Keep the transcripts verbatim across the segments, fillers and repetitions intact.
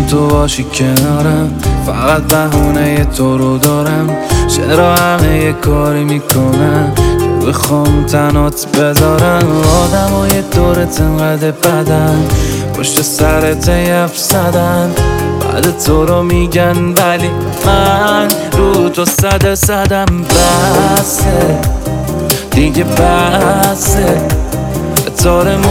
تو باشی کنارم، فقط بهونه تو رو دارم. چرا همه یه کاری میکنن که بخوام تنات بذارن؟ آدم های دورت انقدر بدن، پشت سرت یف زدن، بعد تو رو میگن ولی من رو تو صد صدم. بسه دیگه بسه، تارمون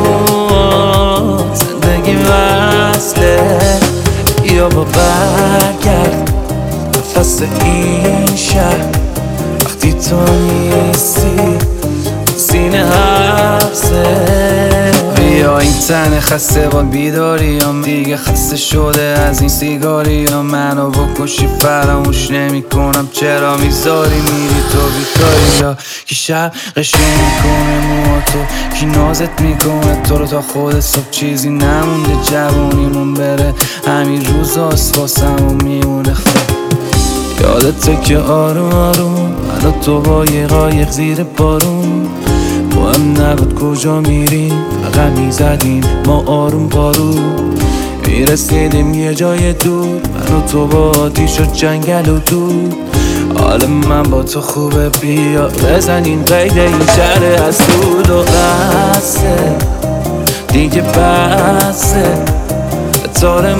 زندگی وصله. یا با برگرد نفس این شهر، وقتی تو نیستی سینه حبسه. بیا این تن خسته با بیداریم، دیگه خسته شده از این سیگاریم. منو بکشی فراموش نمی کنم، چرا میذاری میری تو بیکاری؟ یا کی شب قشنگ میکنه موها تو، کی نازت میکنه تو رو تا خود صبح چیزی نمونده جوونیمون بره. همین روزاست واسمون میمونه خب. یادته که آروم آروم من و تو با یه قایق زیر بارون، با هم نبود کجا میریم فقط میزدیم ما آروم پارو. میرسیدیم یه جای دور، من و تو با آتیش و جنگل و دود. حال من با تو خوبه، بیا بزنین قید این شهر از دود. و بسه دیگه بسه، تارمون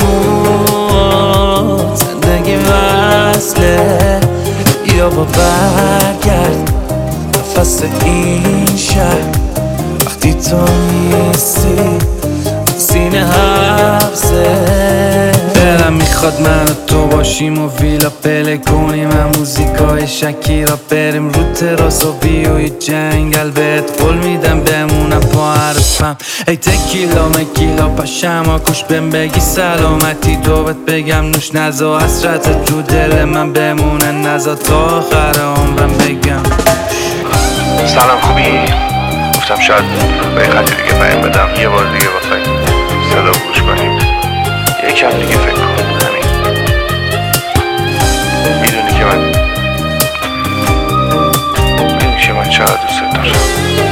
زندگی وصله. یا با برگرد نفس این شهر، وقتی تو نیستی سینه حبسه. دلم میخواد من و تو باشیم و ویلا پله کنیم، هم موزیکای شکیرا بریم رو تراس و بیوی جنگل. بهت قول میدم بمونم پا حرفم، ای تکیلا مکیلا پاشم کش بهم بگی سلامتی. تو بهت بگم نوش نزا حسرتت رو دل من بمونه، نزا تا آخر عمرم بگم. سلام خوبی؟ گفتم شاید به این خطی دیگه پیام بدم، یه بار دیگه بخوای صدا گوش کنیم، یکم دیگه فکر کن. همین میدونی که من میدونی که من چقدر دوست دارم.